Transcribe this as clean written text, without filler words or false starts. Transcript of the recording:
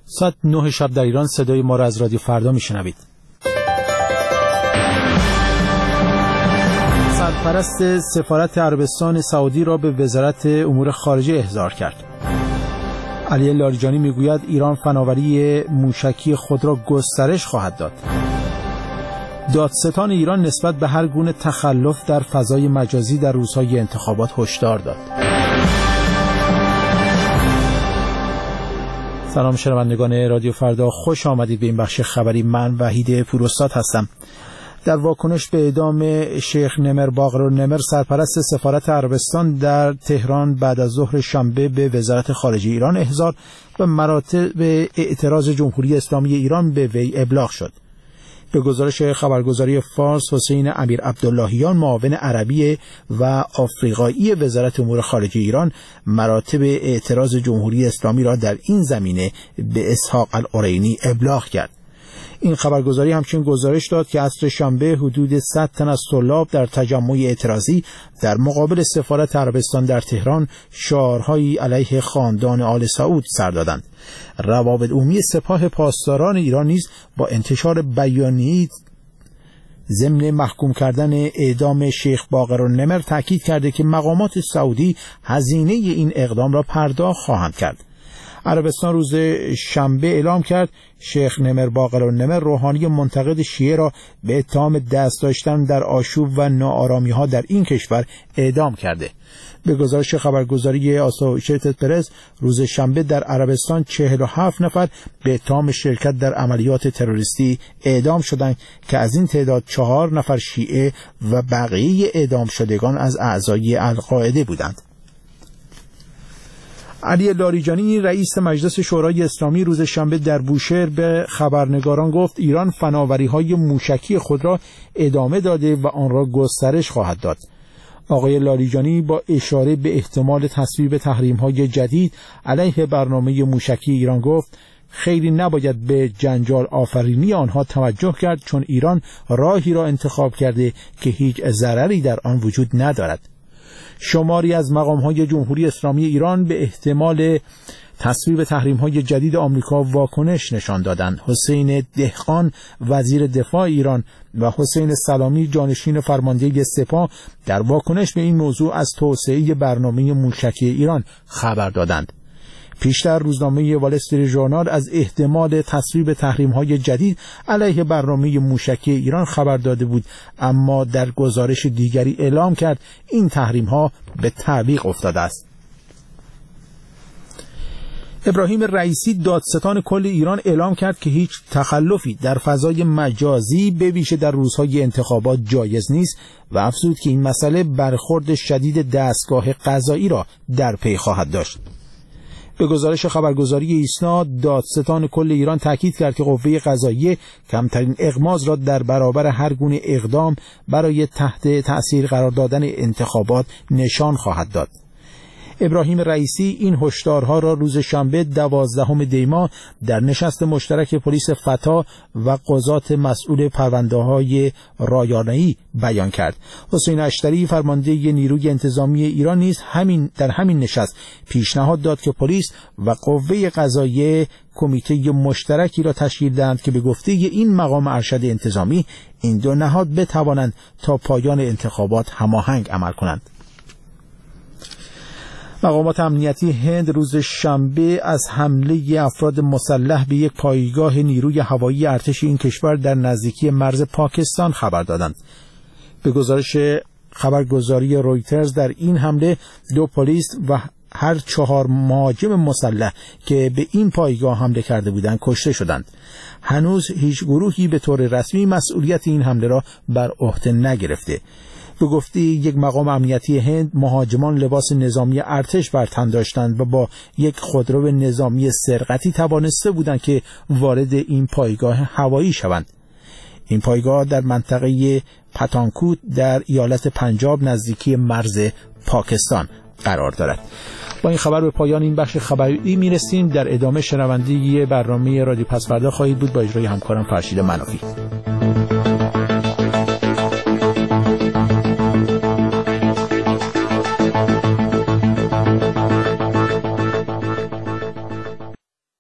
ساعت 9 شب در ایران صدای ما را از رادیو فردا میشنوید. سرپرست سفارت عربستان سعودی را به وزارت امور خارجه احضار کرد. علی لاریجانی میگوید ایران فناوری موشکی خود را گسترش خواهد داد. دادستان ایران نسبت به هر گونه تخلف در فضای مجازی در روزهای انتخابات هشدار داد. سلام شنوندگان رادیو فردا، خوش آمدید به این بخش خبری. من وحید پوراستاد هستم. در واکنش به اعدام شیخ نمر باقرالنمر، سرپرست سفارت عربستان در تهران، بعد از ظهر شنبه به وزارت خارجه ایران احضار و مراتب اعتراض جمهوری اسلامی ایران به وی ابلاغ شد. به گزارش خبرگزاری فارس، حسین امیر عبداللهیان، معاون عربی و آفریقایی وزارت امور خارجه ایران، مراتب اعتراض جمهوری اسلامی را در این زمینه به اسحاق العرینی ابلاغ کرد. این خبرگزاری همچنین گزارش داد که عصر شنبه حدود 100 تن از طلاب در تجمع اعتراضی در مقابل سفارت عربستان در تهران شعارهایی علیه خاندان آل سعود سر دادند. روابط عمومی سپاه پاسداران ایران نیز با انتشار بیانیه‌ای ضمن محکوم کردن اعدام شیخ باقرالنمر تاکید کرده که مقامات سعودی هزینه این اقدام را پرداخت خواهند کرد. عربستان روز شنبه اعلام کرد شیخ نمر باقرالنمر، روحانی منتقد شیعه، را به اتهام دست داشتن در آشوب و ناآرامی‌ها در این کشور اعدام کرده. به گزارش خبرگزاری آسوشیتد پرس، روز شنبه در عربستان 47 نفر به اتهام شرکت در عملیات تروریستی اعدام شدند که از این تعداد 4 نفر شیعه و بقیه اعدام شدگان از اعضای القاعده بودند. علی لاریجانی، رئیس مجلس شورای اسلامی، روز شنبه در بوشهر به خبرنگاران گفت ایران فناوری‌های موشکی خود را ادامه داده و آن را گسترش خواهد داد. آقای لاریجانی با اشاره به احتمال تصویب تحریم‌های جدید علیه برنامه موشکی ایران گفت خیلی نباید به جنجال آفرینی آنها توجه کرد، چون ایران راهی را انتخاب کرده که هیچ ضرری در آن وجود ندارد. شماری از مقام‌های جمهوری اسلامی ایران به احتمال تصویب تحریم‌های جدید آمریکا واکنش نشان دادند. حسین دهقان، وزیر دفاع ایران، و حسین سلامی، جانشین فرمانده سپاه، در واکنش به این موضوع از توسعه برنامه موشکی ایران خبر دادند. پیشتر روزنامه وال استریت ژورنال از احتمال تصویب تحریم‌های جدید علیه برنامه موشکی ایران خبر داده بود، اما در گزارش دیگری اعلام کرد این تحریم‌ها به تعویق افتاده است. ابراهیم رئیسی، دادستان کل ایران، اعلام کرد که هیچ تخلفی در فضای مجازی به ویژه در روزهای انتخابات جایز نیست و افزود که این مسئله برخورد شدید دستگاه قضایی را در پی خواهد داشت. به گزارش خبرگزاری ایسنا، دادستان کل ایران تاکید کرد که قوه قضاییه کمترین اغماض را در برابر هر گونه اقدام برای تحت تأثیر قرار دادن انتخابات نشان خواهد داد. ابراهیم رئیسی این هشدارها را روز شنبه 12 دی ماه در نشست مشترک پلیس فتا و قضات مسئول پرونده‌های رایانه‌ای بیان کرد. حسین اشتری، فرمانده نیروی انتظامی ایران، نیز در همین نشست پیشنهاد داد که پلیس و قوه قضاییه کمیته مشترکی را تشکیل دهند که به گفته این مقام ارشد انتظامی این دو نهاد بتوانند تا پایان انتخابات هماهنگ عمل کنند. مقامات امنیتی هند روز شنبه از حمله افراد مسلح به یک پایگاه نیروی هوایی ارتش این کشور در نزدیکی مرز پاکستان خبر دادند. به گزارش خبرگزاری رویترز، در این حمله 2 پلیس و هر 4 مهاجم مسلح که به این پایگاه حمله کرده بودند کشته شدند. هنوز هیچ گروهی به طور رسمی مسئولیت این حمله را بر عهده نگرفته. به گفته یک مقام امنیتی هند، مهاجمان لباس نظامی ارتش بر تن داشتند و با یک خودرو نظامی سرقتی توانسته بودند که وارد این پایگاه هوایی شوند. این پایگاه در منطقه پتانکوت در ایالت پنجاب نزدیکی مرز پاکستان قرار دارد. با این خبر به پایان این بخش خبری میرسیم. در ادامه شنونده برنامه رادیو پس فردا خواهید بود با اجرای همکارم فرشید منافی.